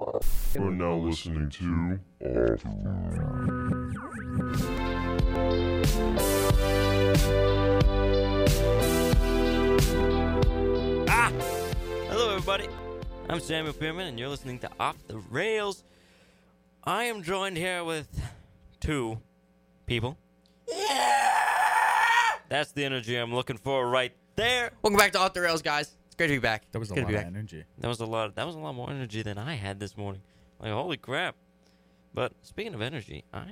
You're now listening to Off Hello, everybody. I'm Samuel Pearman, and you're listening to Off the Rails. I am joined here with two people. That's the energy I'm looking for right there. Welcome back to Off the Rails, guys. It's great to be back. That was a Good lot to of be back. energy. That was a lot more energy than I had this morning. Like, holy crap. But speaking of energy, I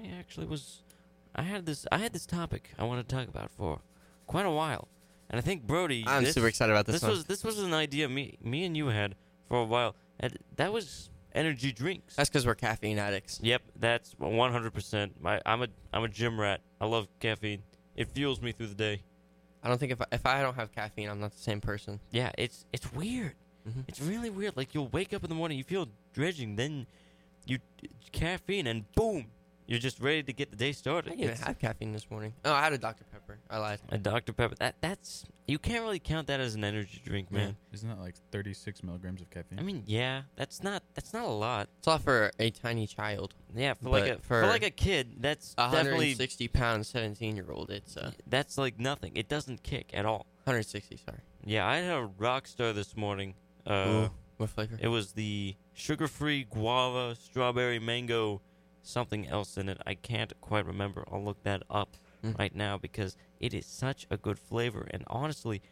had this topic I wanted to talk about for quite a while. And I think Brody, I'm super excited about this one. This was an idea me and you had for a while. And that was energy drinks. That's because we're caffeine addicts. Yep, that's 100%. I'm a gym rat. I love caffeine. It fuels me through the day. I don't think if I don't have caffeine, I'm not the same person. Yeah, it's weird. Mhm. It's really weird. Like, you'll wake up in the morning, you feel dredging, then you caffeine, and boom, you're just ready to get the day I started. didn't even have caffeine this morning. Oh, I had a Dr. Pepper. I lied. A Dr. Pepper. That's you can't really count that as an energy drink, man. Isn't that like 36 milligrams of caffeine? I mean, yeah, that's not a lot. It's all for a tiny child. Yeah, for But for like a kid, that's A definitely 160-pound 17-year-old. It's that's like nothing. It doesn't kick at all. 160. Sorry. Yeah, I had a Rockstar this morning. Ooh, what flavor? It was the sugar-free guava, strawberry, mango, something else in it. I can't quite remember. I'll look that up right now because it is such a good flavor. And honestly,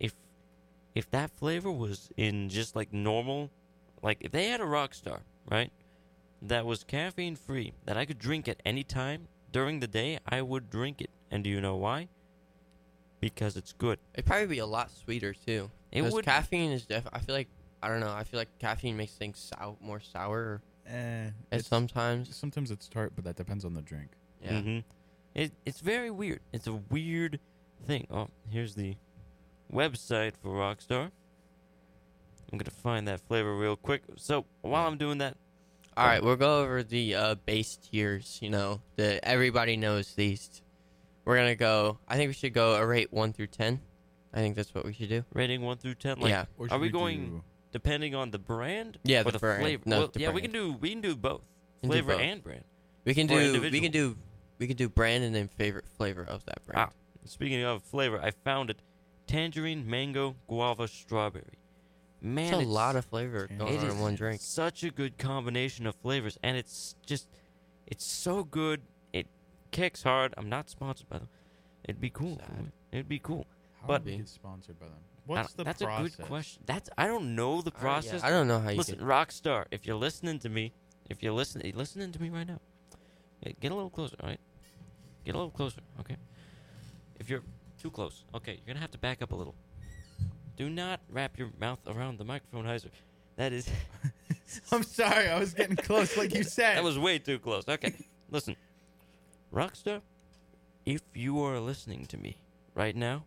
if that flavor was in just like normal, like if they had a Rockstar, right, that was caffeine-free, that I could drink at any time during the day, I would drink it. And do you know why? Because it's good. It'd probably be a lot sweeter too. It 'Cause would. caffeine is I feel like I don't know. I feel like caffeine makes things more sour. Sometimes. Sometimes it's tart, but that depends on the drink. Yeah. Mm-hmm. It's very weird. It's a weird thing. Oh, here's the website for Rockstar. I'm going to find that flavor real quick. So, while I'm doing that... All right, we'll go over the base tiers, everybody knows these. We're going to go, I think we should go a rate 1 through 10. I think that's what we should do. Rating 1 through 10? Like, Yeah. Or are should we going depending on the brand? Yeah, or the brand. flavor? No, Well, the yeah, we brand. can do both. We can do Flavor both. and brand. We can Or do individual. we can do brand and then favorite flavor of that brand. Speaking of flavor, I found it. Tangerine, mango, guava, strawberry. Man, It's a lot of flavor It going on is in one drink. such a good combination of flavors, and it's so good. It kicks hard. I'm not sponsored by them. It'd be cool. Sad. It'd be cool. How But- do we get sponsored by them? I What's don't- the that's process? a good question. I don't know the process. I don't know how you Listen, can. Rockstar, if you're listening to me, listening to me right now, get a little closer, all right? Get a little closer, okay? If you're too close, okay, you're gonna have to back up a little. Do not wrap your mouth around the microphone, Heiser. That is I'm sorry, I was getting close, like you said. that was way too close. Okay, listen, Rockstar, if you are listening to me right now,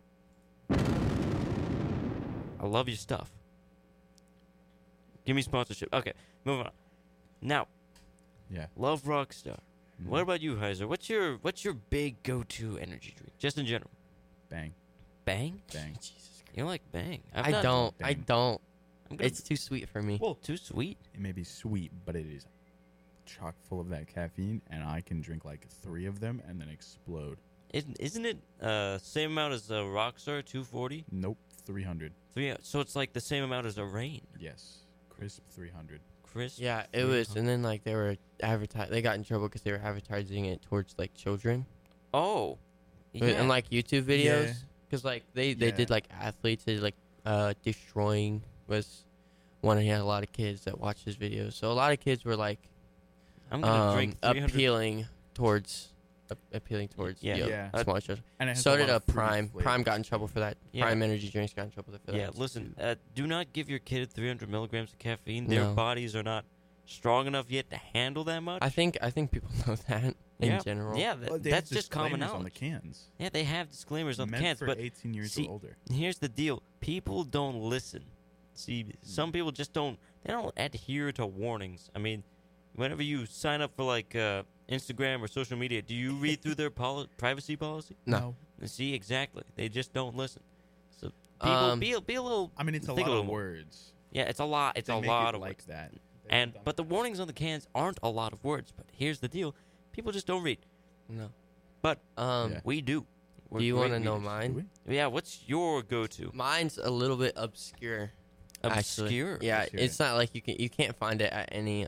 I love your stuff. Give me sponsorship. Okay, move on. Now, Yeah. love Rockstar. Mhm. What about you, Heiser? What's your big go-to energy drink, just in general? Bang, Bang? bang. Jesus Christ. You like Bang? I don't. I Bang. don't. I'm gonna, It's too sweet for me. well, too sweet. It may be sweet, but it is chock full of that caffeine, and I can drink like 3 of them and then explode. Isn't it same amount as a Rockstar, 240? Nope, 300. So it's like the same amount as a Reign. Yes, crisp 300. Chris? Yeah, it was, and then like they were They got in trouble because they were advertising it towards like children, Oh. and like YouTube Yeah. videos. Because like they Yeah. did like athletes, they did, like destroying was one. And he had a lot of kids that watched his videos, so a lot of kids were like I'm gonna drink 300. appealing towards Yeah. Yeah. smaller children. And it has So a did lot of fruity Prime. Prime flavors, got in trouble for that. Yeah. Prime energy drinks got in trouble for that. Yeah, listen. Do not give your kid 300 milligrams of caffeine. Their No. bodies are not strong enough yet to handle that much. I think people know that in yeah. general. Yeah, Well, they have that's just common disclaimers on the knowledge. cans. Yeah, they have disclaimers on the Meant cans, for but 18 years see, or older. here's the deal: people don't listen. See, some people just don't. They don't adhere to warnings. I mean, whenever you sign up for like Instagram or social media, do you read through their privacy policy? No. See, exactly. They just don't listen. So people be a little. I mean, it's a think lot a of little more. words. Yeah, it's a lot. It's They a make lot it of like words. that. But the warnings on the cans aren't a lot of words. But here's the deal: people just don't read. No. But Um, we do. do We're you great want to know readers. mine? Yeah. What's your go-to? Mine's a little bit obscure. Actually. Obscure. Yeah, Let's hear it's not like you can't find it at any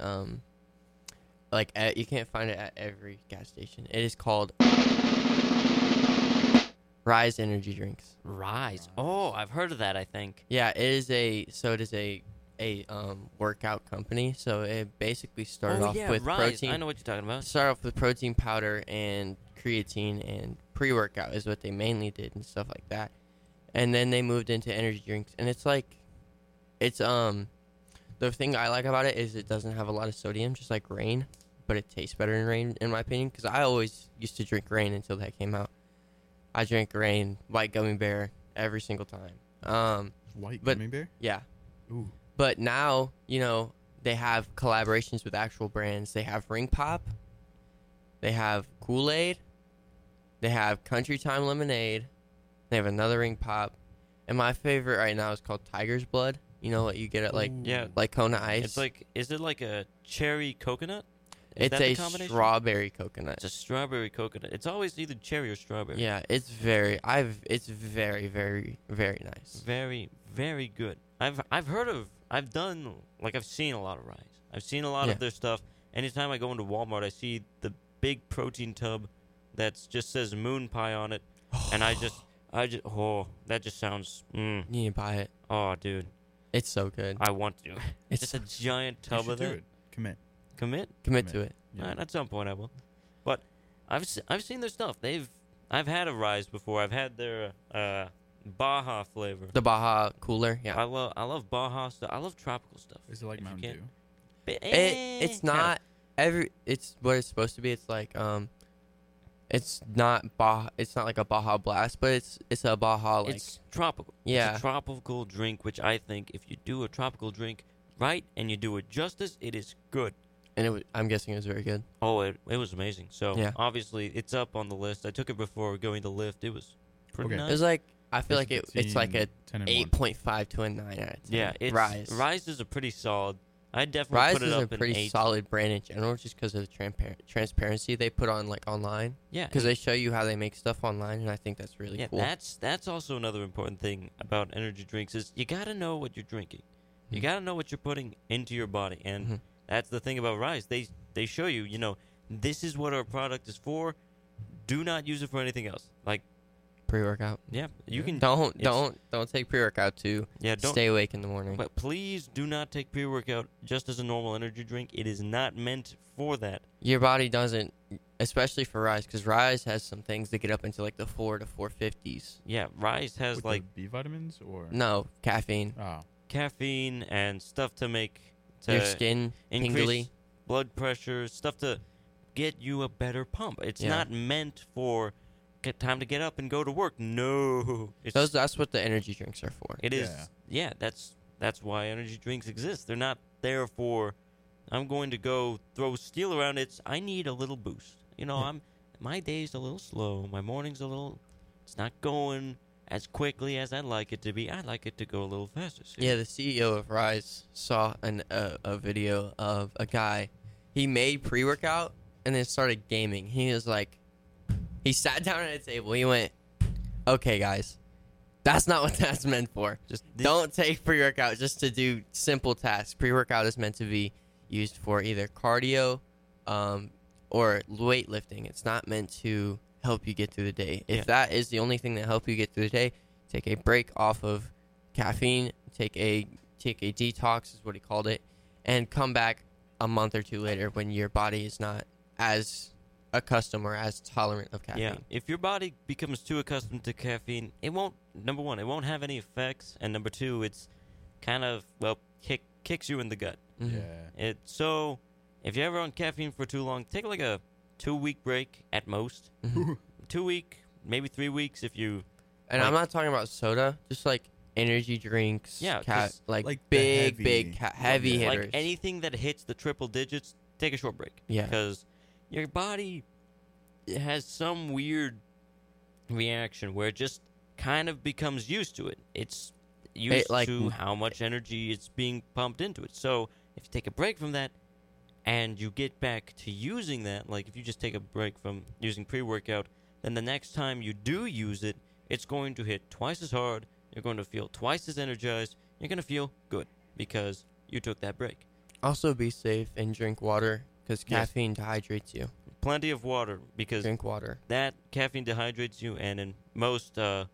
you can't find it at every gas station. It is called Rise energy drinks. Rise. Oh, I've heard of that. I think. Yeah, it is a workout company. So it basically started off with Rise. protein. I know what you're talking about. Start off with protein powder and creatine and pre-workout is what they mainly did and stuff like that. And then they moved into energy drinks, and it's the thing I like about it is it doesn't have a lot of sodium, just like Rain, but it tastes better than Rain in my opinion. Because I always used to drink Rain until that came out. I drank Rain, white gummy bear every single time. White but- gummy bear. Yeah, Ooh. but now they have collaborations with actual brands. They have Ring Pop, they have Kool-Aid, they have Country Time Lemonade, they have another Ring Pop, and my favorite right now is called Tiger's Blood. You know what you get at Yeah. like Kona Ice. It's like, is it like a cherry coconut? Is It's that the a combination? strawberry coconut. It's a strawberry coconut. It's always either cherry or strawberry. Yeah, it's very very very nice. Very, very good. I've seen a lot of Rise. I've seen a lot Yeah. of their stuff. Anytime I go into Walmart, I see the big protein tub that just says moon pie on it, and that just sounds, You need to buy it. oh, dude, It's so good. I want to. It's Just a giant You tub should of do it. it. Commit. Commit. commit commit. to it. Yeah. All right, at some point I will. But I've seen their stuff. I've had a Rise before. I've had their Baja flavor. The Baja cooler. Yeah. I love Baja stuff. I love tropical stuff. Is it like If you Mountain can't- Dew? It's not it's what it's supposed to be. It's like it's not Baja. It's not like a Baja Blast, but it's a Baja like It's tropical. Yeah. It's a tropical drink, which I think if you do a tropical drink right and you do it justice, it is good. and I'm guessing it was very good. Oh, it was amazing. So Yeah. obviously it's up on the list. I took it before going to lift. It was pretty Okay. It nice. was like I feel It's like it's like a 10 and 8.5 to a 9 out of 10. Yeah, it's Rise. is a pretty solid. I definitely Rise put it is a up in pretty 8. solid brand in general, just because of the transparency they put on like online. Yeah, Because they show you how they make stuff online, and I think that's really yeah, cool. that's also another important thing about energy drinks is you got to know what you're drinking. You Mhm. got to know what you're putting into your body, and Mhm. that's the thing about Rise. They show you, this is what our product is for. Do not use it for anything else. Like, Pre-workout. yeah, you can Don't it's- don't take pre-workout to don't stay awake in the morning. But please do not take pre-workout just as a normal energy drink. It is not meant for that. Your body doesn't, especially for Rise, because Rise has some things that get up into like the 4 to 450s. Yeah, Rise has With like the B vitamins or No caffeine. oh caffeine and stuff to make Your skin increase tingly. blood pressure, stuff to get you a better pump. It's Yeah. not meant for time to get up and go to work. No, That's what the energy drinks are for. it is. Yeah. Yeah, that's why energy drinks exist. They're not there for I'm going to go throw steel around. It's I need a little boost. My day's a little slow. My morning's it's not going as quickly as I'd like it to be. I'd like it to go a little faster. See? Yeah, the CEO of Rise saw a video of a guy. He made pre-workout and then started gaming. He was like, he sat down at a table. He went, "Okay, guys, that's not what that's meant for. Just Don't take pre-workout just to do simple tasks. Pre-workout is meant to be used for either cardio, or weightlifting. It's not meant to help you get through the day. If Yeah. that is the only thing that help you get through the day, take a break off of caffeine. Take a detox is what he called it, and come back a month or two later when your body is not as accustomed or as tolerant of caffeine. Yeah, if your body becomes too accustomed to caffeine, it won't. Number one, it won't have any effects, and number two, it's kind of kicks you in the gut. Mhm. yeah. So if you're ever on caffeine for too long, take like a 2-week break at most. Mhm. 2-week, maybe 3 weeks if you. And I'm not talking about soda, just like energy drinks. Yeah, 'cause, like like the big, heavy- heavy Yeah. hitters. Like anything that hits the triple digits, take a short break. Yeah. Because your body has some weird reaction where it just kind of becomes used to it. It's used like- to how much energy is being pumped into it. So if you take a break from that and you get back to using that, like if you just take a break from using pre-workout, then the next time you do use it, it's going to hit twice as hard. You're going to feel twice as energized. You're going to feel good because you took that break. Also, be safe and drink water because Yes. caffeine dehydrates you. Plenty of water because Drink water. that caffeine dehydrates you, and in most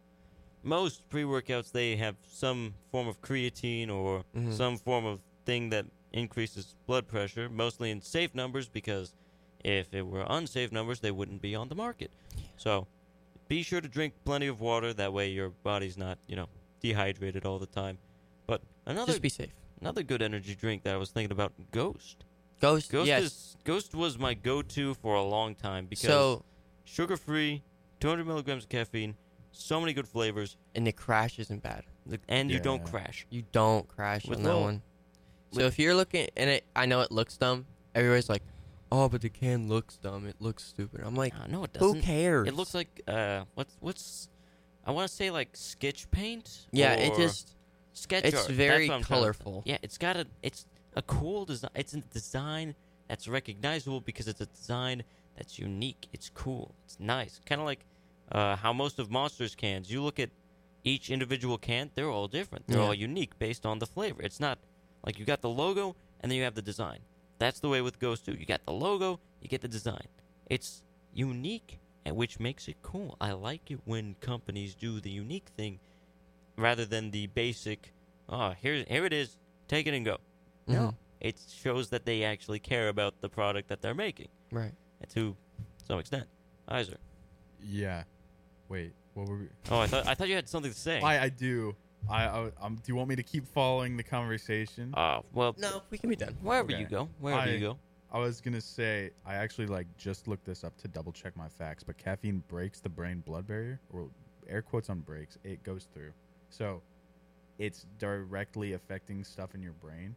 pre-workouts they have some form of creatine or Mhm. some form of thing that increases blood pressure, mostly in safe numbers, because if it were unsafe numbers they wouldn't be on the market. So be sure to drink plenty of water, that way your body's not dehydrated all the time. But Just be safe. another good energy drink that I was thinking about, Ghost. Ghost. Ghost Ghost was my go-to for a long time because So, sugar-free, 200 milligrams of caffeine, so many good flavors, and the crash isn't bad. and you don't Yeah. crash. You don't crash With on that little- one. So with- if you're looking, and I know it looks dumb. Everybody's like, "Oh, but the can looks dumb. It looks stupid." I'm like, No, it who doesn't. cares? It looks like what's I want to say like sketch paint. Yeah, it or just sketch it's art. That's very what I'm trying to- colorful. Yeah, it's a cool design. It's a design that's recognizable because it's a design that's unique. It's cool. It's nice. Kind of like how most of Monster's cans. You look at each individual can; they're all different. They're Yeah. all unique based on the flavor. It's not like you got the logo and then you have the design. That's the way with Ghost too. You got the logo, you get the design. It's unique, and which makes it cool. I like it when companies do the unique thing rather than the basic. Oh, here it is. Take it and go. No, Mhm. it shows that they actually care about the product that they're making, Right. to some extent. Iser. Yeah. Wait. What were we? Oh, I thought you had something to say. I do. Do you want me to keep following the conversation? Well, No, we can be done. wherever Okay. you go, wherever you go. I was gonna say I actually just looked this up to double check my facts, but caffeine breaks the brain blood barrier, or air quotes on breaks. It goes through, so it's directly affecting stuff in your brain.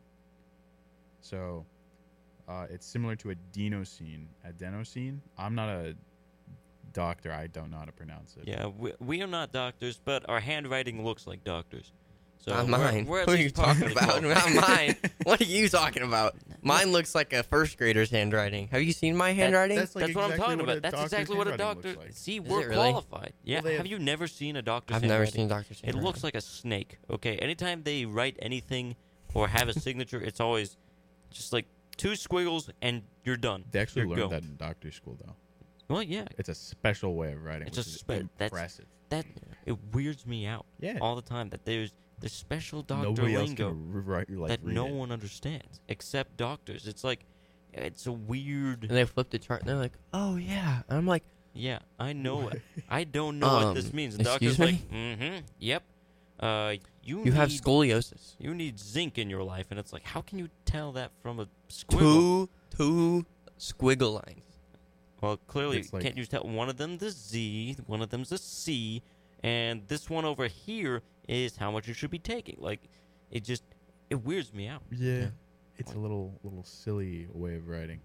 So it's similar to adenosine. I'm not a doctor. I don't know how to pronounce it. Yeah, we are not doctors, but our handwriting looks like doctors. So Not we're- mine. We're at What are you least talking partially about? qualified. Not mine. What are you talking about? Mine looks like a first grader's handwriting. Have you seen my handwriting? that's That's what I'm talking what a about. That's doctor's exactly what a handwriting doctor. looks like. See, Is we're it really? qualified. Yeah. Well, they have have- you never seen a doctor's I've never handwriting? seen doctor's It handwriting. looks like a snake. Okay. Anytime they write anything or have a signature, it's always just like two squiggles and you're done. They actually You're learned go. that in doctor school, though. Well, yeah. It's a special way of writing. It's which a is spe- that's- impressive. That it weirds me out Yeah. all the time that there's special doctor Nobody else lingo can write that read no it. one understands except doctors. It's like it's a weird. And they flip the chart and they're like, "Oh yeah," and I'm like, Yeah, I know it. I don't know what this means. The excuse doctor's me? like, mm-hmm, yep. "You have scoliosis." You need zinc in your life, and it's like, how can you tell that from a squiggle? Two squiggle lines. Well, clearly, It's like- can't you tell one of them the Z, one of them's a C, and this one over here is how much you should be taking? Like, it weirds me out. Yeah. It's a little silly way of writing.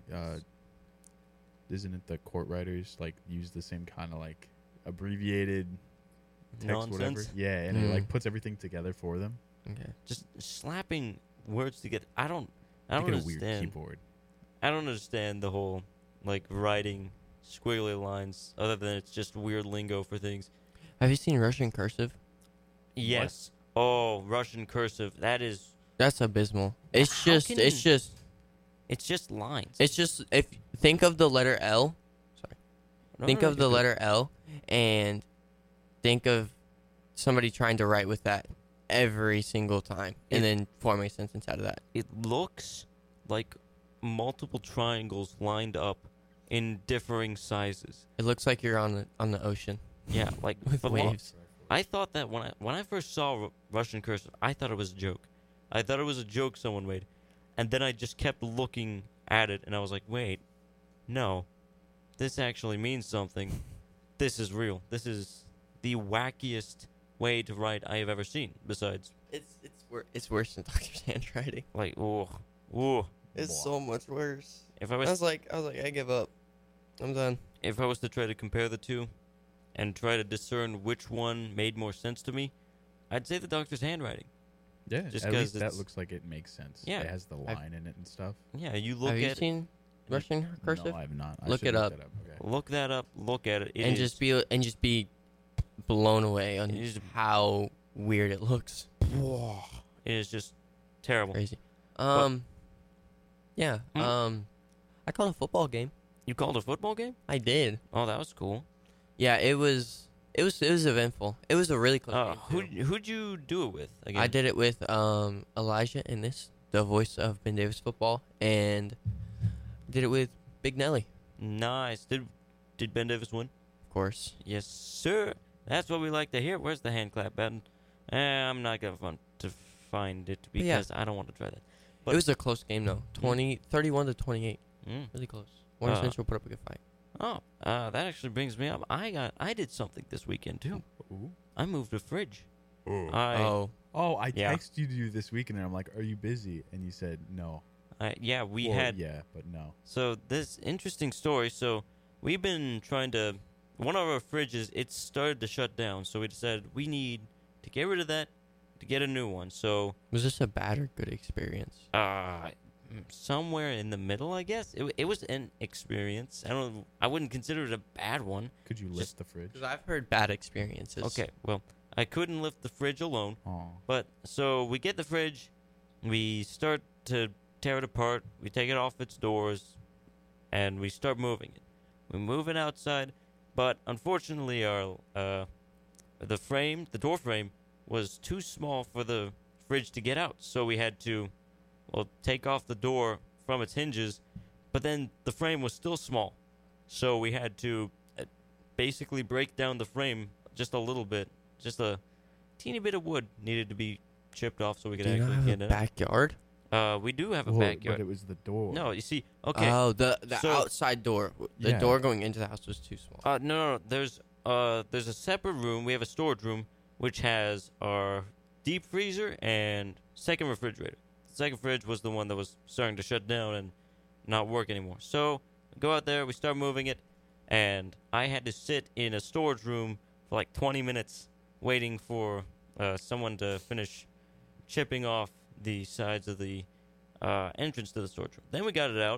Isn't it the court writers use the same kind of abbreviated text, whatever? Nonsense. Yeah, and Mm. it puts everything together for them. Okay. Just slapping words together. I don't Make it a understand. weird keyboard. I don't understand the whole writing squiggly lines other than it's just weird lingo for things. Have you seen Russian cursive? Yes. Oh, Russian cursive. That is. That's abysmal. It's How just can- it's just It's just lines. it's just if think of the letter L. No, Think no, of no, the letter L and think of somebody trying to write with that every single time and then form a sentence out of that. It looks like multiple triangles lined up in differing sizes. It looks like you're on the ocean Yeah, like with for lo- waves. I thought that when I first saw Russian cursive, I thought it was a joke. I thought it was a joke someone made, and then I just kept looking at it, and I was like, wait, no, this actually means something. This is real. This is the wackiest way to write I have ever seen. Besides, It's worse than doctor's handwriting. like, ooh, It's so much worse. if I was like, I give up. I'm done. if I was to try to compare the two and try to discern which one made more sense to me, I'd say the doctor's handwriting. Yeah, Just at 'cause least that it's- looks like it makes sense. Yeah. It has the line in it and stuff. Yeah, you look Have you at it, seen Russian cursive? No, I have not. I Look should it up. Okay. look that up, look at it. It and is- just be blown away on It is- how weird it looks. it is just terrible. Crazy. But- Yeah. I called a football game. You called a football game? I did. Oh, that was cool. Yeah, it was eventful. It was a really close game. too. Who'd you do it with? Again? I did it with Elijah Ennis, the voice of Ben Davis football, and did it with Big Nelly, Nice. Did Ben Davis win? of course. Yes, sir. That's what we like to hear. Where's the hand clap button? I'm not gonna find it But yeah. because I don't want to try that. But- It was a close game though. 31 to 28. Mm. Really close. Warren Uh, Central put up a good fight. Oh, that actually brings me up. I did something this weekend too. Ooh. I moved a fridge. Oh. I Yeah. texted you this weekend and I'm like, "Are you busy?" And you said no. We Well, had yeah, but no. So this interesting story. So we've been trying to. One of our fridges, it started to shut down. So we decided we need to get rid of that to get a new one. So Was this a bad or good experience? somewhere in the middle, I guess. It was an experience. I wouldn't consider it a bad one. Could you Just- lift the fridge? Because I've heard bad experiences. Okay, well, I couldn't lift the fridge alone. Oh. But so we get the fridge, we start to tear it apart, we take it off its doors, and we start moving it. We move it outside, but unfortunately, our the door frame, was too small for the fridge to get out. So we had to, take off the door from its hinges, but then the frame was still small, so we had to basically break down the frame just a little bit. Just a teeny bit of wood needed to be chipped off so we could Do you not actually have get a it. backyard? We do have a Well, backyard. But it was the door. No, you see, okay. Oh, the So- outside door. The Yeah. door going into the house was too small. No. There's a separate room. We have a storage room which has our deep freezer and second refrigerator. The second fridge was the one that was starting to shut down and not work anymore. So we go out there, we start moving it, and I had to sit in a storage room for like 20 minutes waiting for someone to finish chipping off the sides of the entrance to the storage room. Then we got it out,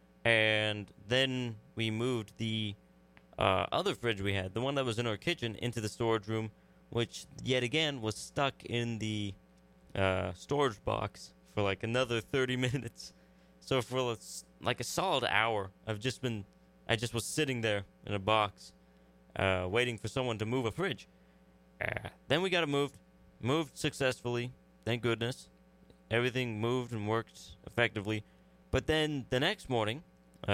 and then we moved the other fridge we had, the one that was in our kitchen, into the storage room, which yet again was stuck in the storage box for like another 30 minutes. So for like a solid hour, I just was sitting there in a box, waiting for someone to move a fridge. Then we got it moved successfully, thank goodness. Everything moved and worked effectively. But then the next morning,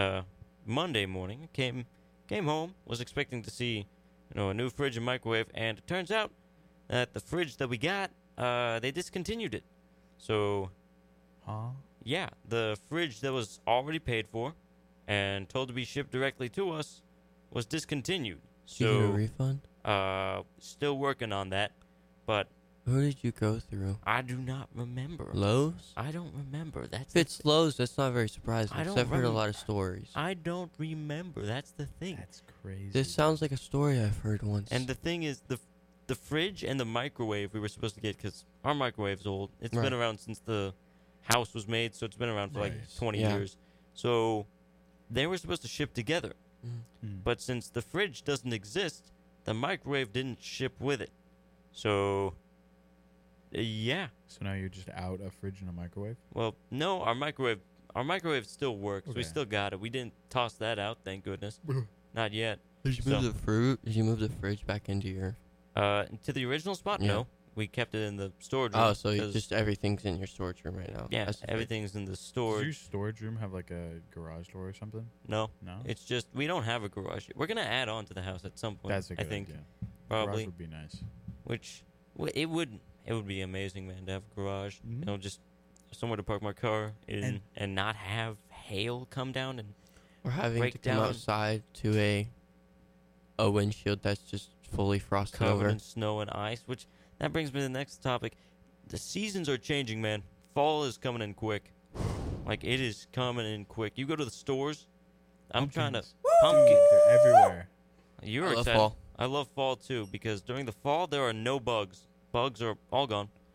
Monday morning, came home, was expecting to see, a new fridge and microwave, and it turns out that the fridge that we got, they discontinued it. So, Huh? yeah, the fridge that was already paid for and told to be shipped directly to us was discontinued. Did you get a So, refund? still working on that, but Who did you go through? I do not remember. Lowe's? I don't remember. That's If it's Lowe's, that's not very surprising. I 'cause don't I've heard a remember. lot of stories. I don't remember. That's the thing. That's crazy. This sounds like a story I've heard once. And the thing is, the fridge and the microwave we were supposed to get, because our microwave's old. It's Right. been around since the house was made, so it's been around for like Nice. 20 Yeah. years. So they were supposed to ship together. Mm. Hmm. But since the fridge doesn't exist, the microwave didn't ship with it. So, yeah. So now you're just out a fridge and a microwave? Well, no, our microwave still works. We Okay. still got it. We didn't toss that out, thank goodness. Not yet. Did you So- move the fruit? Did you move the fridge back into your? To the original spot? Yeah. No. We kept it in the storage room. Oh, so you 'cause- just everything's in your storage room right now. Yeah, That's the fridge. everything's in the Does storage. your storage room have like a garage door or something? No, No. it's just we don't have a garage yet. We're gonna add on to the house at some point. That's a good I think idea. probably, Garage would be nice. which it would be amazing, man, to have a garage. Mhm. Just somewhere to park my car and not have hail come down and Or having break to come down- outside to a windshield that's just fully frosted covered over. in snow and ice. Which that brings me to the next topic. The seasons are changing, man. Fall is coming in quick. Like it is coming in quick. You go to the stores. I'm trying to Pumpkins. pumpkin. Dude, they're everywhere. You're I love excited. fall. I love fall too because during the fall there are no bugs. Bugs are all gone.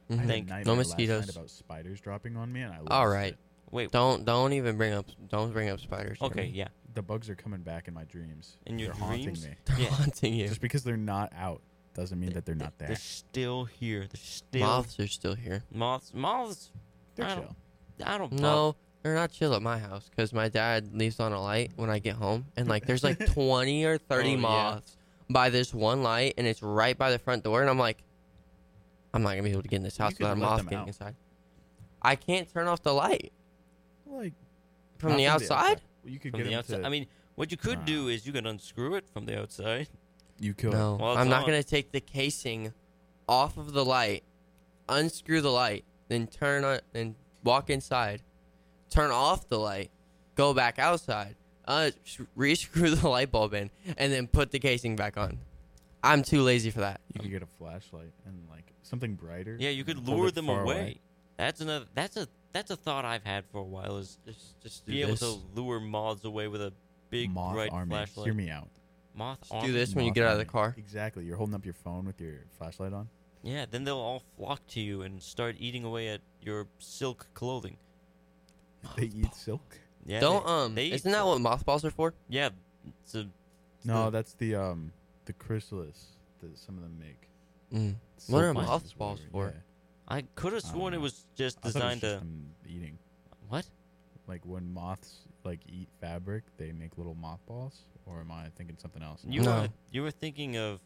I had a Think- nightmare No last night mosquitoes. about spiders dropping on me, and I lost All right. it. Wait. Don't even bring up spiders. Okay. Yeah. The bugs are coming back in my dreams. In your They're haunting dreams? me. They're Yeah. haunting you. Just because they're not out doesn't mean that they're not there. They're still here. They're still Moths are still here. Moths. They're I don't- chill. I don't. No, they're not chill at my house because my dad leaves on a light when I get home, and like there's like 20 or 30 Oh, yeah. moths by this one light, and it's right by the front door, and I'm like, I'm not gonna be able to get in this You house could without a let moth them getting out. inside. I can't turn off the light Like from not the outside. Well, you could From get the them outside. to. I mean, what you could do is you could unscrew it from the outside. you could. No, Well, it's I'm not on. gonna take the casing off of the light, unscrew the light, then turn on and walk inside, turn off the light, go back outside, rescrew the light bulb in, and then put the casing back on. I'm too lazy for that. You could get a flashlight and like something brighter. Yeah, you could and hold lure it them far away. That's another. That's a thought I've had for a while. Is Just be able to lure moths away with a big Moth bright army. flashlight. Hear me out. Moth do army. this when you Moth get out of the army. car. Exactly. You're holding up your phone with your flashlight on. Yeah, then they'll all flock to you and start eating away at your silk clothing. They eat silk. Yeah. Don't they eat Isn't that silk. what mothballs are for? Yeah. It's a, No, the- that's the chrysalis that some of them make. Mm. What are Silk ones is mothballs whatever, for? yeah. I could have I don't sworn it know. was just I thought it was designed just to. them eating. What? Like when moths like eat fabric, they make little mothballs. Or am I thinking something else? No. You were thinking of,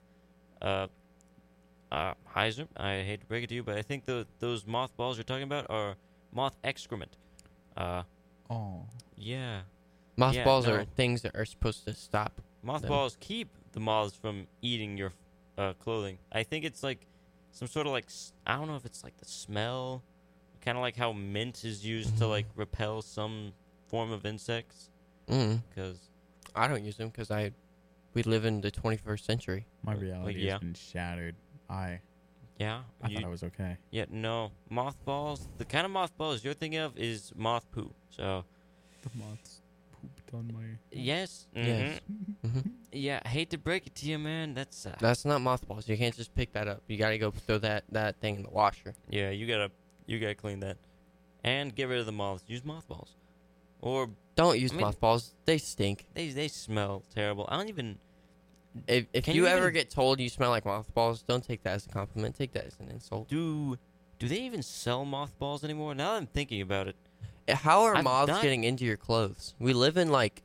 Heiser. I hate to break it to you, but I think those mothballs you're talking about are moth excrement. Oh, Yeah. Mothballs no. are things that are supposed to stop. Mothballs keep the moths from eating your clothing. I think it's like some sort of like I don't know if it's like the smell, kind of like how mint is used to like repel some form of insects. Mm. Because I don't use them because we live in the 21st century. my reality yeah. has been shattered. I yeah, thought I was okay. yeah, no mothballs. The kind of mothballs you're thinking of is moth poo. So The moths pooped on my. yes, Yes. Hmm. yeah. I hate to break it to you, man. That's That's not mothballs. You can't just pick that up. You gotta go throw that thing in the washer. yeah. You gotta clean that, and get rid of the moths. Use mothballs, or Don't use I mean- mothballs. They stink. they smell terrible. I don't even. If Can you you ever even- get told you smell like mothballs, don't take that as a compliment. Take that as an insult. Do they even sell mothballs anymore? Now that I'm thinking about it, How are I'm moths not- getting into your clothes? We live in like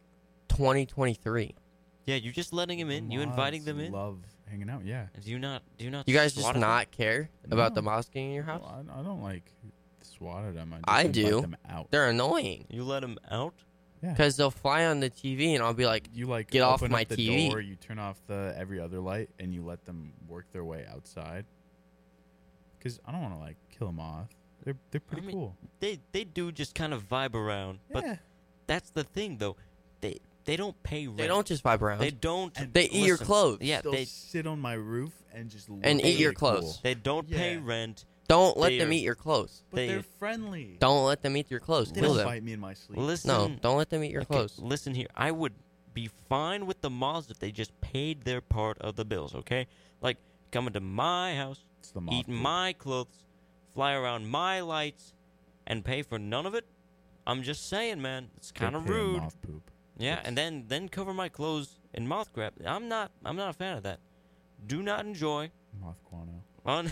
2023. yeah, you're just letting them in. You inviting Moths them in. Love hanging out. Yeah. Do you not? You guys just swat at them? not care about the No. moths getting in your house? Well, I don't like swat at them. I just invite do. them out. They're annoying You let them out. Yeah. because they'll fly on the TV and I'll be like, You like Get off open my up the TV. door, you turn off the every other light, and you let them work their way outside. Because I don't want to like kill a moth. They're pretty mean, cool. They do just kind of vibe around, but Yeah. that's the thing though. They don't pay rent. they don't just vibe around. They don't. And They eat your listen, clothes. Yeah, They'll they sit on my roof and just look And eat really your cool. clothes. they don't pay Yeah. rent. Don't let They them are- eat your clothes. But They- they're friendly. Don't let them eat your clothes. They Kill don't them. bite me in my sleep. Listen. No, don't let them eat your Okay, clothes. Listen here. I would be fine with the moths if they just paid their part of the bills. Okay, like coming to my house, It's the moth eat poop. my clothes, fly around my lights, and pay for none of it. I'm just saying, man. It's They're kind of paying rude. Moth poop. Yeah, It's- and then cover my clothes in moth crap. I'm not a fan of that. Do not enjoy Moth guano. on.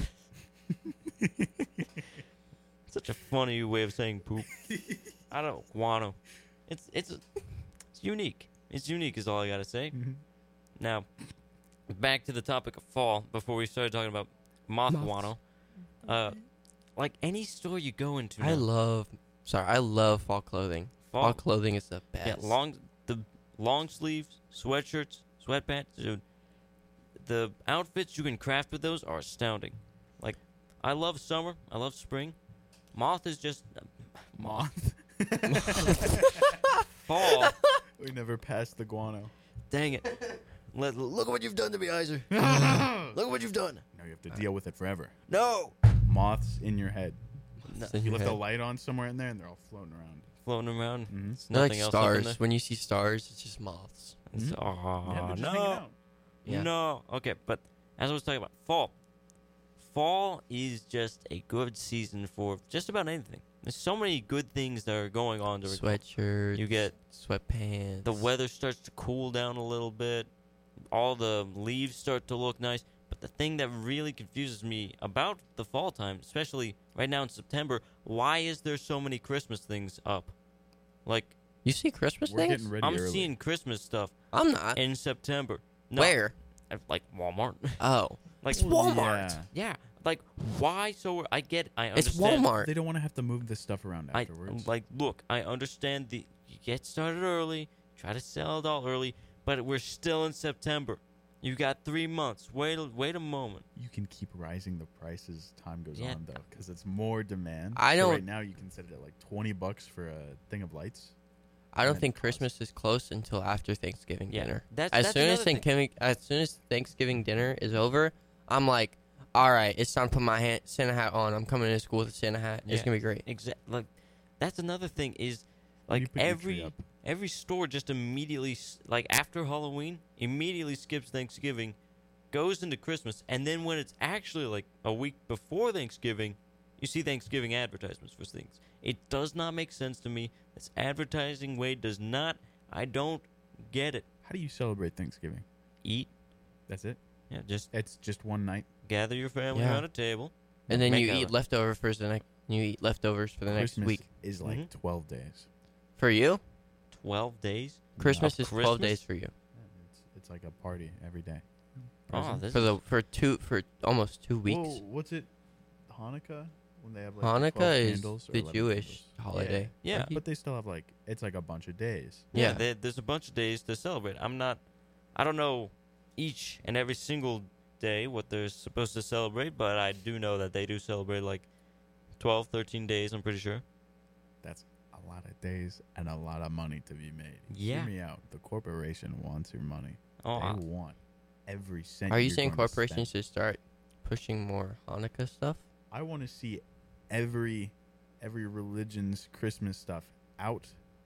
Such a funny way of saying poop. I don't guano. It's unique. It's unique is all I gotta say. Now, back to the topic of fall. Before we started talking about moth Moths. guano, like any store you go into, I now, love fall clothing. Fall clothing is the best. yeah, long sleeves, sweatshirts, sweatpants, dude. The outfits you can craft with those are astounding. Like, I love summer. I love spring. Moth is just Moth. fall. We never passed the guano. Dang it! Look at what you've done to me, Iser. Look at what you've done. Now you have to deal with it forever. No. Moths in your head. It's in You your left head. a light on somewhere in there, and they're all floating around. Floating around. Mhm. It's They're like nothing else up in stars. When you see stars, it's just moths. there. It's- Mhm. Aw, Yeah, they're just no. hanging out. Yeah. No. Okay, but as I was talking about, fall. fall is just a good season for just about anything. There's so many good things that are going on during fall. Sweatshirts. You get sweatpants. the weather starts to cool down a little bit. All the leaves start to look nice. But the thing that really confuses me about the fall time, especially right now in September, why is there so many Christmas things up? Like, You see Christmas We're things? getting ready I'm early. seeing Christmas stuff I'm not. in September. No, Where? Like Walmart. Oh. Like It's Walmart. Yeah. Yeah, like why so? I It's understand. Walmart. They don't want to have to move this stuff around I afterwards. like look. I understand you get started early, try to sell it all early, but we're still in September. You got 3 months. Wait a moment. You can keep rising the prices time goes Yeah. on though, because it's more demand. I So don't- right now you can set it at like $20 for a thing of lights. I don't And think cost. Christmas is close until after Thanksgiving Yeah, dinner. that's As soon another thing. as Thanksgiving dinner is over, I'm like, all right, it's time to put my Santa hat on. I'm coming to school with a Santa hat. It's Yeah. gonna be great. Like that's another thing is When you like put your tree up. every store just immediately like after Halloween immediately skips Thanksgiving, goes into Christmas, and then when it's actually like a week before Thanksgiving, you see Thanksgiving advertisements for things. It does not make sense to me. This advertising way does not. I don't get it. How do you celebrate Thanksgiving? Eat, That's it. yeah, just It's just one night. gather your family Yeah. around a table, And then make you a- eat leftovers for the next. You eat leftovers for the next Christmas week. is like Mhm. 12 days. For you, 12 days. Christmas Of is 12 Christmas? days for you. It's like a party every day. Oh, Presents. this For almost 2 weeks. Well, what's it? Hanukkah? When they have like Hanukkah 12 is candles or the 11 Jewish candles. holiday. Yeah. But they still have like it's like a bunch of days. Yeah. There's a bunch of days to celebrate. I don't know each and every single day what they're supposed to celebrate, but I do know that they do celebrate like 12, 13 days, I'm pretty sure. That's a lot of days and a lot of money to be made. Yeah. Hear me out. The corporation wants your money. Oh, They want every cent. Are you you're saying going to corporations spend. should start pushing more Hanukkah stuff? I want to see every religion's Christmas stuff out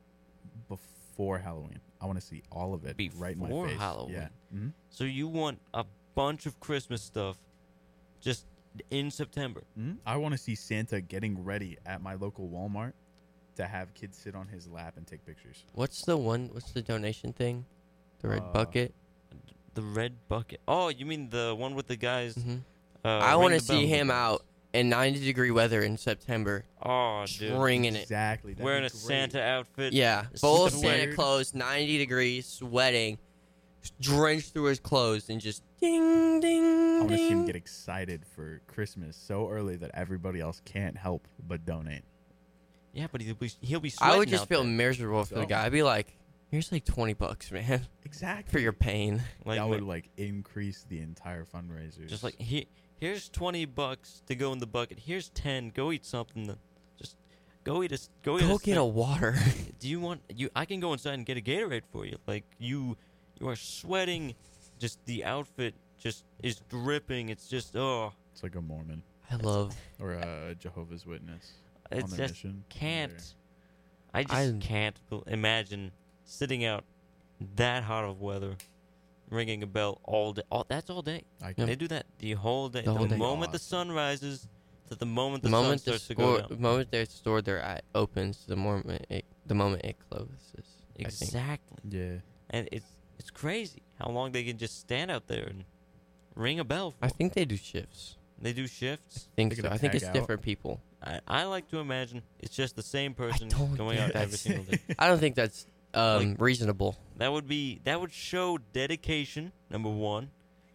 before Halloween. I want to see all of it right in Before my face. Halloween? Yeah. Mhm. so you want a bunch of Christmas stuff just in September. I want to see Santa getting ready at my local Walmart to have kids sit on his lap and take pictures. What's the donation thing? The red Uh, bucket? The red bucket. Oh, you mean the one with the guys? Hmm. I I want to see him out in 90-degree weather in September, Oh, dude. bringing it. Exactly. That'd Wearing be a great. Santa outfit. Yeah, full of Sweater. Santa clothes, 90 degrees, sweating, drenched through his clothes, and just ding, ding, I want to see him ding. get excited for Christmas so early that everybody else can't help but donate. Yeah, but he'll be sweating I would just out feel there. miserable for the So- guy. I'd be like, here's like $20, man, Exactly. for your pain. Like, that would like increase the entire fundraiser. just like here's $20 to go in the bucket. Here's 10. Go eat something. Just go eat a Go get snack. a water. Do you want you? I can go inside and get a Gatorade for you. Like you are sweating. Just the outfit just is dripping. It's just it's like a Mormon I love. or a Jehovah's Witness on it's their just mission. can't. I just I- can't imagine sitting out that hot of weather, ringing a bell all day. That's all day. I Yeah. can They do that the whole day. The whole day. moment the Awesome. sun rises to the moment The the, sun moment starts to go the down. moment their store they're at opens, the moment it closes. I think. Exactly. Yeah. And it's crazy how long they can just stand out there and ring a bell. For I think they do shifts. they do shifts. I think They're so. gonna I think tag it's out. different people. I like to imagine it's just the same person don't going think out every that's- single day. I don't think that's Like- reasonable. That would show dedication. Number one.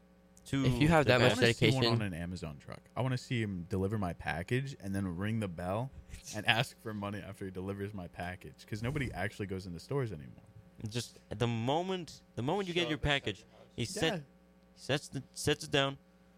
To If you have the that I much best- want to see one dedication- on an Amazon truck. I want to see him deliver my package and then ring the bell and ask for money after he delivers my package because nobody actually goes into stores anymore. just the moment you get your package, he sets it down,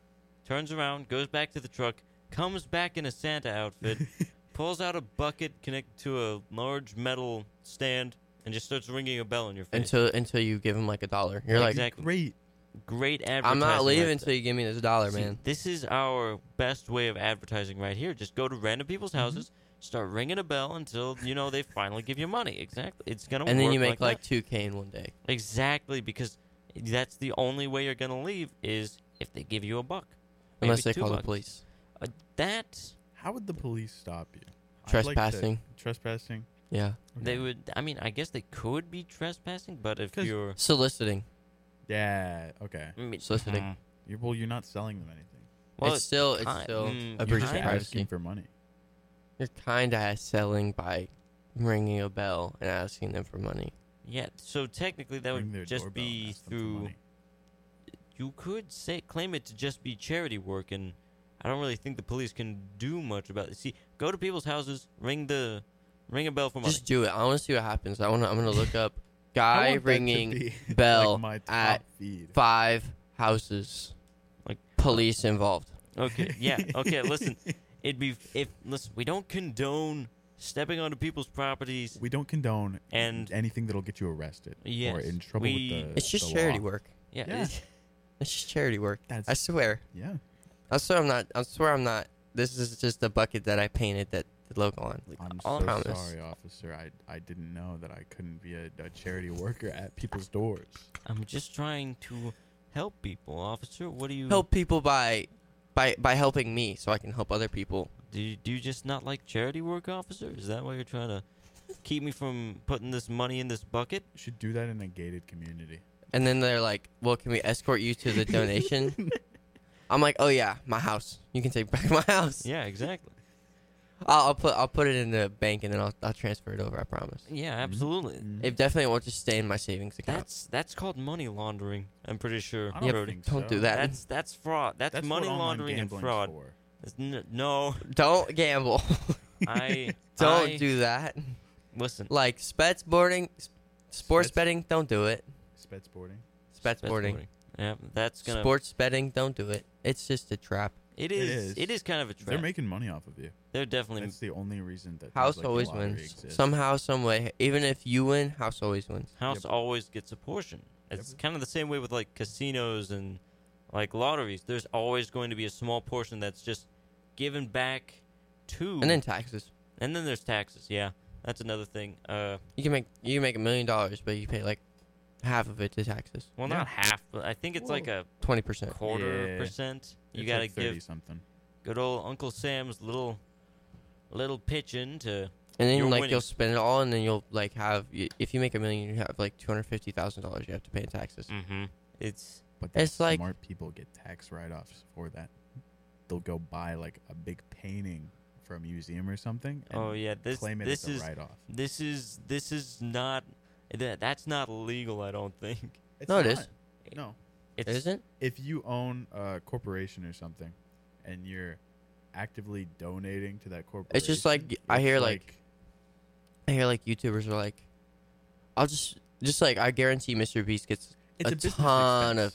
turns around, goes back to the truck, comes back in a Santa outfit, pulls out a bucket connected to a large metal stand, and just starts ringing a bell in your face. Until you give him like $1. You're like, Exactly. Great. Great advertising. I'm not leaving right until there. you give me this $1, See, man. This is our best way of advertising right here. Just go to random people's houses, start ringing a bell until they finally give you money. Exactly. It's gonna And then work you make like like 2K in one day. that. Exactly, because that's the only way you're gonna leave is if they give you $1. Unless they $2. call the police. That How would the police stop you? I'd like to- Trespassing. Trespassing. Yeah. they Okay. would. I mean, I guess they could be trespassing, but if 'Cause- you're Soliciting. Yeah. Okay. I mean, Soliciting. You're not selling them anything. Well, it's still ki- a you're breach of kinda- privacy. Asking for money. You're kind of selling by ringing a bell and asking them for money. Yeah, so technically that Ring their would just doorbell and be ask them for through. money. You could claim it to just be charity work, and I don't really think the police can do much about it. See, go to people's houses, ring a bell for money. Just do it. I want to see what happens. I'm gonna look up I guy want that to ringing be, bell like my top at feed. 5 houses. Like- Police involved. Okay, yeah, okay. Listen, listen, we don't condone stepping onto people's properties. We don't condone And- anything that'll get you arrested or Yes, in trouble we- with the It's just the charity law. work. Yeah, Yeah. It's just charity work. That's I swear. yeah. I swear I'm not. I swear I'm not. This is just a bucket that I painted the logo on. I'm all so promise. sorry, officer. I didn't know that I couldn't be a charity worker at people's doors. I'm just trying to help people, officer. What do you Help people by helping me, so I can help other people. Do you just not like charity work, officer? Is that why you're trying to keep me from putting this money in this bucket? You should do that in a gated community. And then they're like, "Well, can we escort you to the donation?" I'm like, "Oh yeah, my house. You can take back my house. Yeah, exactly. I'll put it in the bank and then I'll transfer it over. I promise. Yeah, absolutely. Mhm. It definitely won't just stay in my savings account. That's called money laundering. I'm pretty sure. I don't Yep, think don't so. do that. That's fraud. That's money what online laundering and gambling's fraud. for. No, Don't gamble. I Don't do that. Listen. Like sports Spets- betting. Don't do it. Sped sporting. Spets boarding. Yeah, that's gonna. Sports betting. Don't do it. It's just a trap. It It is. is. It is kind of a They're trap. making money off of you. They're definitely. That's the only reason that House things like the always lottery wins. exist. Somehow, some way. Even if you win, house always wins. House Yep. always gets a portion. It's Yep. kind of the same way with like casinos and like lotteries. There's always going to be a small portion that's just given back to. And then taxes. And then there's taxes. Yeah, that's another thing. You can make $1 million, but you pay like half of it to taxes. Well, Yeah. not half, but I think it's like a 20%. quarter Yeah. percent. You It's gotta like 30 give something. good old Uncle Sam's little pitch in to. And then You're like winning. you'll spend it all, and then you'll like have if you make $1 million, you have like $250,000 you have to pay in taxes. Mm-hmm. It's But It's like- smart people get tax write-offs for that. They'll go buy like a big painting for a museum or something. And oh yeah, claim it this as is a write-off. this is not that's not legal. I don't think. It's No, it not. is. No, It's It isn't? if you own a corporation or something, and you're actively donating to that corporation, It's just like I it's hear like YouTubers are like, I'll just like I guarantee Mr. Beast gets it's a business ton expense. of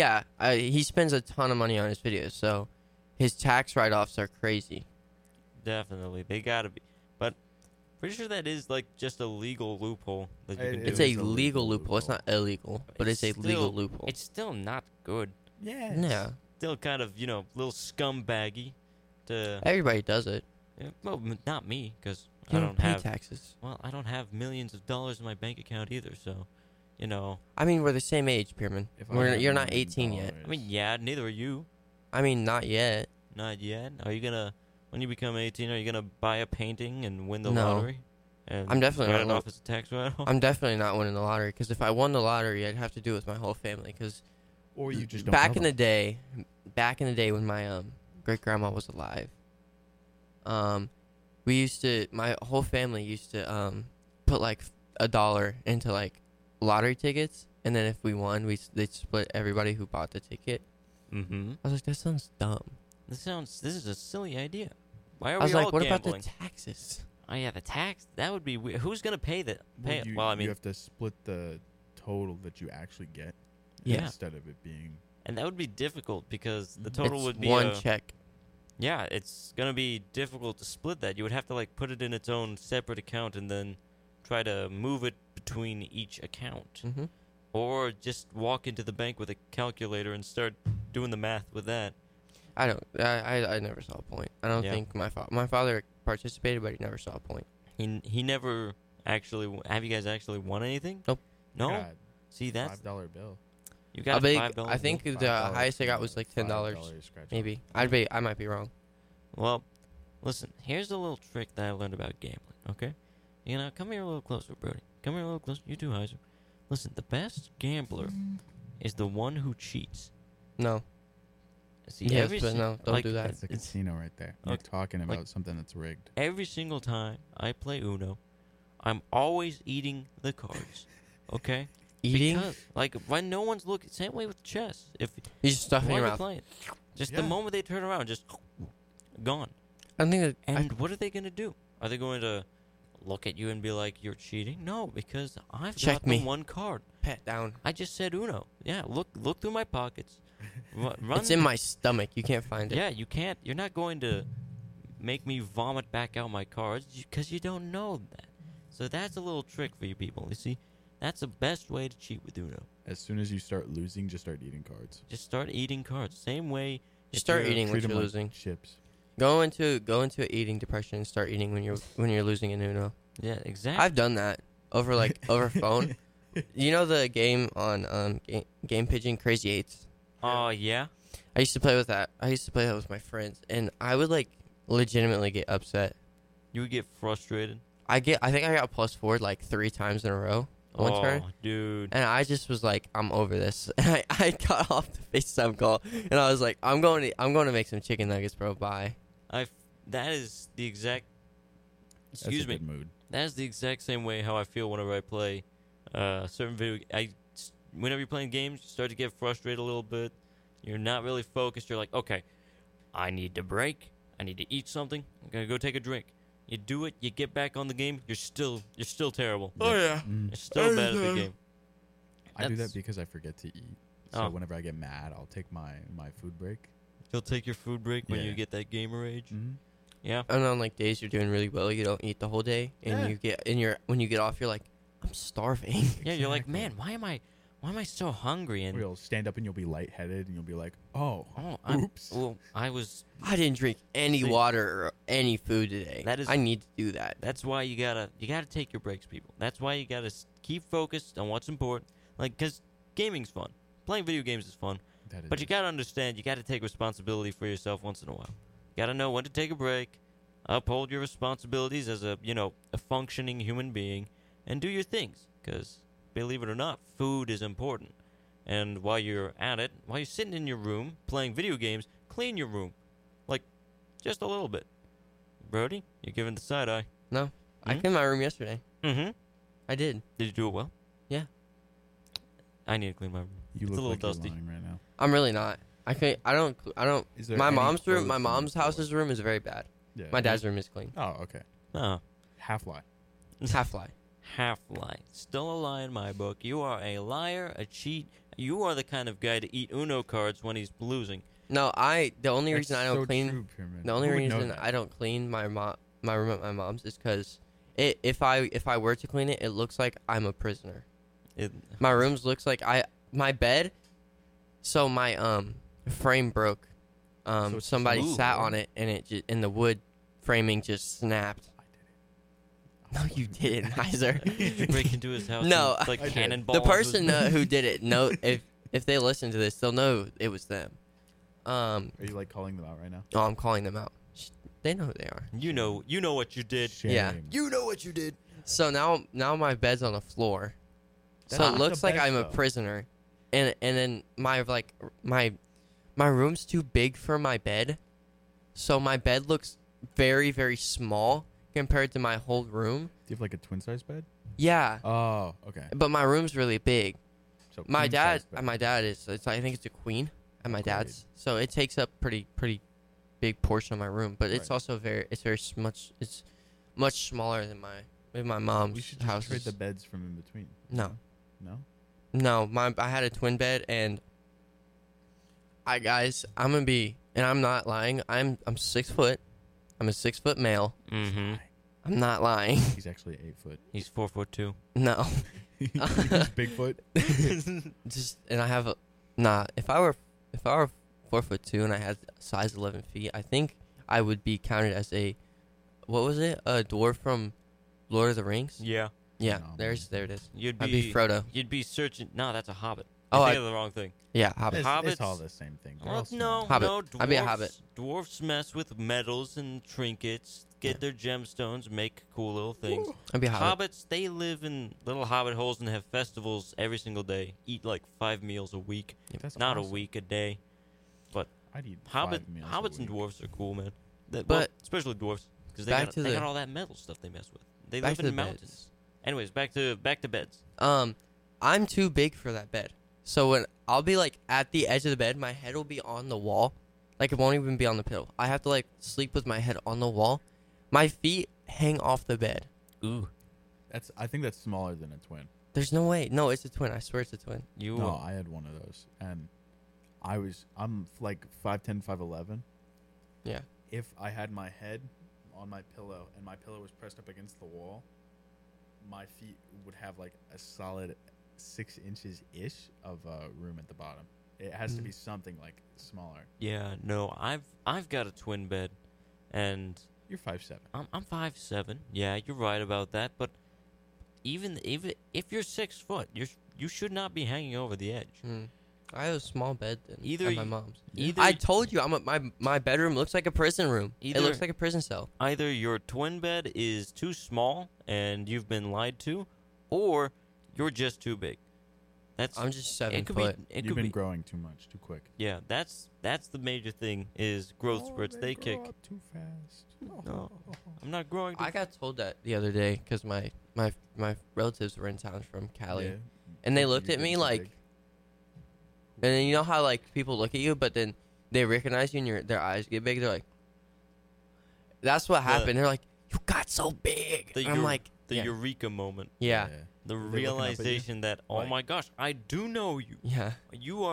he spends a ton of money on his videos, so his tax write-offs are crazy. Definitely, they gotta be. But pretty sure that is like just a legal loophole that you can It do. It's is a a legal legal loophole. It's not illegal, but it's a It's legal still- loophole. It's still not good. Yeah. Yeah, Still kind of little scumbaggy. To everybody does it. well, not me because You I don't don't pay have. taxes. Well, I don't have millions of dollars in my bank account either. So, you know. I mean, we're the same age, Pierman. If I had You're not $1 18 yet. I mean, yeah, neither are you. I mean, not yet. Not yet. Are you gonna, when you become 18, are you gonna buy a painting and win the No. lottery? And I'm definitely write not it off as a tax write-off. I'm definitely not winning the lottery because if I won the lottery, I'd have to do it with my whole family. Because Or you just don't back know in the them. day when my great grandma was alive, my whole family used to put like $1 into like lottery tickets, and then if we won, they'd split everybody who bought the ticket. Mm-hmm. I was like, that sounds dumb. This is a silly idea. Why are I was we all like, what gambling? about the taxes? Oh yeah, the tax. That would be weird. Who's gonna pay that? Pay it? you, Well, I mean, you have to split the total that you actually get Yeah. instead of it being. and that would be difficult because the It's total It's would be one check. Yeah, it's gonna be difficult to split that. You would have to like put it in its own separate account and then try to move it between each account, Mm-hmm. or just walk into the bank with a calculator and start doing the math with that. I don't. I never saw a point. I don't Yeah. think my father participated, but he never saw a point. He never actually. Have you guys actually won anything? Nope. No. God, See, that's $5 bill. You How got big? $5. I think the $5 highest I got for was like $5 $10, scratch off. maybe. I might be wrong. Well, listen, here's a little trick that I learned about gambling, okay? You know, come here a little closer, Brody. Come here a little closer. You too, Heiser. Listen, the best gambler is the one who cheats. No. See, Yes, every but si- no, don't like, do that. That's the it's- casino right there. You're Okay, talking about like- something that's rigged. Every single time I play Uno, I'm always eating the cards, okay? Eating? Because, like, when no one's looking, same way with chess. If You just stuff it in while your you're mouth. playing, just the Yeah. moment they turn around, just gone. I think that. And what are they going to do? Are they going to look at you and be like, "You're cheating"? No, because I've Check got me. the one card. Pat down. I just said Uno. Yeah, look through my pockets. Run. It's in my stomach. You can't find it. Yeah, you can't. You're not going to make me vomit back out my cards because you don't know that. So that's a little trick for you people. You see, that's the best way to cheat with Uno. As soon as you start losing, just start eating cards. Just start eating cards. Same way. if Start you're- eating when Treat you're 'em like losing. chips. Go into eating depression and start eating when you're losing in Uno. Yeah, exactly. I've done that over phone. You know the game on Game Pigeon, Crazy Eights. Oh yeah. I used to play with that. I used to play that with my friends, and I would like legitimately get upset. You would get frustrated. I think I got +4 like 3 times in a row one oh, turn, dude. and I just was like, I'm over this. And I got off the FaceTime call, and I was like, I'm going to make some chicken nuggets, bro. Bye. That is the exact. That's Excuse a me. good mood. That is the exact same way how I feel whenever I play certain video. Whenever you're playing games, you start to get frustrated a little bit. You're not really focused. You're like, okay, I need to break. I need to eat something. I'm gonna go take a drink. You do it. You get back on the game. You're still terrible. yeah. You're still bad at the game. I do That's- that because I forget to eat. So Oh. whenever I get mad, I'll take my food break. You'll take your food break when you Yeah. get that gamer rage. Mm-hmm. Yeah. And on like days you're doing really well, you don't eat the whole day, and Yeah. when you get off, you're like, I'm starving. Yeah. You're like, Exactly. man, why am I so hungry? And You'll stand up and you'll be lightheaded and you'll be like, oh, oops. Well, I was. I didn't drink any See- water or any food today. That is- I need to do that. That's why you gotta take your breaks, people. That's why you gotta keep focused on what's important. Like, cause gaming's fun, playing video games is fun, That is but you gotta understand you gotta take responsibility for yourself once in a while. You gotta know when to take a break, uphold your responsibilities as a functioning human being, and do your things. Cause believe it or not, food is important. And while you're at it, while you're sitting in your room playing video games, clean your room, like just a little bit. Brody, you're giving the side eye. I Hmm? cleaned my room yesterday. Mm-hmm. I did. Did you do it well? Yeah. I need to clean my room. You It's look a little like dusty. you're lying right now. I'm really not. I don't. Is there My any mom's room. clothes My on the mom's floor? house's room is very bad. Yeah. My dad's room is clean. Oh, okay. Oh, Half lie. Half lie. half lie. Still a lie in my book. You are a liar, a cheat. You are the kind of guy to eat Uno cards when he's losing. No, the only reason I don't so clean true, Pyramid. the only Who would know reason that? I don't clean my room at my mom's is because if I were to clean it, it looks like I'm a prisoner. It, My rooms looks like my bed. So my frame broke. So it's Somebody just- sat Ooh. on it and the wood framing just snapped. I No, you didn't, Heiser. did you break into his house? No, and, like I did. cannonball. The person who did it, if they listen to this, they'll know it was them. Are you like calling them out right now? Oh, I'm calling them out. They know who they are. you know what you did. Shame. Yeah. You know what you did. So now my bed's on the floor. That's So it not looks the like best, I'm a though. prisoner. And then my room's too big for my bed. So my bed looks very, very small compared to my whole room. Do you have like a twin size bed? Yeah. Oh, okay. But my room's really big. So My king-size bed. dad is I think it's a queen at my Great. dad's. So it takes up pretty big portion of my room, but it's Right. also it's much smaller than my mom's We should just house. trade the beds from in between. No. No? No, I had a twin bed, and I'm gonna be, and I'm not lying. I'm 6 foot. I'm a 6 foot male. Mm-hmm. I'm not lying. He's actually 8 foot. He's 4'2". No, He's Bigfoot. just and I have If I were 4'2" and I had size 11 feet, I think I would be counted as a a dwarf from Lord of the Rings. Yeah. Yeah, No. there it is. You'd I'd be Frodo. You'd be searching. No, that's a hobbit. Oh, thinking of the wrong thing. Yeah, Hobbit. It's Hobbits- all the same thing. They're Well, all small. Hobbit. no. I'd be a hobbit. Dwarfs mess with medals and trinkets, get their gemstones, make cool little things. I'd be a Hobbit. Hobbits, they live in little hobbit holes and have festivals every single day. Eat like 5 meals a week, That's not awesome. a week, a day. I'd eat Hobbit, 5 meals a hobbits and week. dwarfs are cool, man. Well, But- especially dwarfs, because Back they to got the- all that metal stuff they mess with. They Back live to the in mountains. beds. Anyways, back to beds. I'm too big for that bed. So when I'll be like at the edge of the bed, my head will be on the wall. Like it won't even be on the pillow. I have to like sleep with my head on the wall. My feet hang off the bed. Ooh, I think that's smaller than a twin. There's no way. No, it's a twin. I swear it's a twin. you. No, I had one of those, and I'm like 5'10", 5'11". Yeah. If I had my head on my pillow and my pillow was pressed up against the wall, my feet would have like a solid 6 inches ish of room at the bottom. It has to be something like smaller. Yeah, no, I've got a twin bed, and You're 5'7". I'm 5'7". Yeah, you're right about that. But even if you're 6 foot, you should not be hanging over the edge. I have a small bed than Either at my y- mom's. Either I told you, my bedroom looks like a prison room. Either- It looks like a prison cell. either your twin bed is too small and you've been lied to, or you're just too big. That's I'm just 7 it could foot. be it You've could been be growing too much, too quick. yeah. That's the major thing is growth spurts. They grow kick. up too fast. No, I'm not growing. I got told that the other day because my relatives were in town from Cali, Yeah. and they You're looked at getting me too like, big. and then you know how like people look at you, but then they recognize you and their eyes get big. They're like, that's what happened. They're like, you got so big. the And I'm eu- like, the yeah, eureka moment. yeah, The looking up at you? realization that oh Like- my gosh, I do know you. yeah. You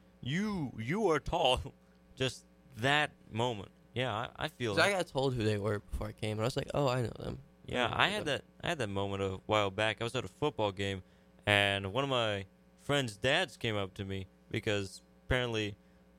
are tall. Just that moment. Yeah, I feel 'Cause I that. got told who they were before I came, and I was like, oh, I know them. Yeah, I had that moment a while back. I was at a football game, and one of my friend's dads came up to me because apparently,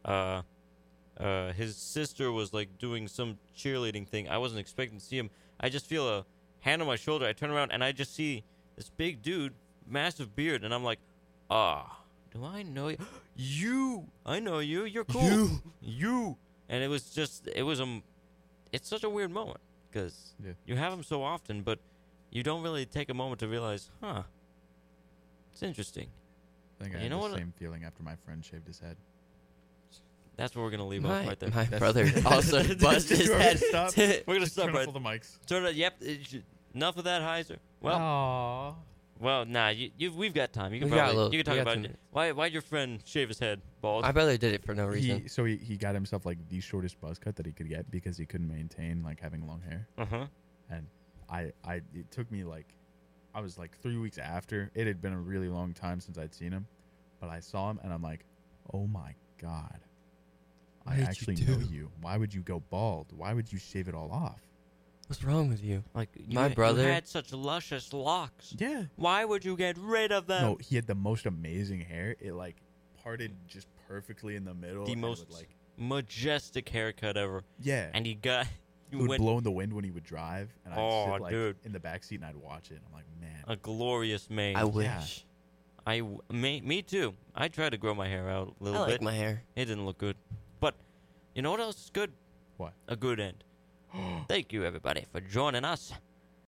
his sister was like doing some cheerleading thing. I wasn't expecting to see him. I just feel a hand on my shoulder. I turn around and I just see this big dude, massive beard, and I'm like, do I know you? I know you. You're cool. You. And it was it's such a weird moment because Yeah. you have them so often, but you don't really take a moment to realize, it's interesting. I think I You had know the what? same feeling after my friend shaved his head. That's where we're gonna leave My, off right there. my That's- brother also busted his We're head. gonna stop. We're gonna stop Turn off right. all the mics. Turn it. Yep. Enough of that, Heiser. Well, nah. We've got time. You can We got a probably little- you can we talk got about 2 it. minutes. Why'd your friend shave his head bald? My brother did it for no reason. He got himself like the shortest buzz cut that he could get because he couldn't maintain like having long hair. And it took me like, I was like 3 weeks after. It had been a really long time since I'd seen him, but I saw him and I'm like, oh my God, What I did you actually do? know you. Why would you go bald? Why would you shave it all off? What's wrong with you? Like My brother- you had such luscious locks. Yeah. Why would you get rid of them? No, he had the most amazing hair. It like parted just perfectly in the middle. The and it most would, like, majestic haircut ever. yeah. And he got it would blow in the wind when he would drive, and I'd Oh, sit like dude. in the back seat and I'd watch it. I'm like, man, a glorious mane. I wish. Me too. I tried to grow my hair out a I little like bit. my hair. It didn't look good. But you know what else is good? What? A good end. Thank you, everybody, for joining us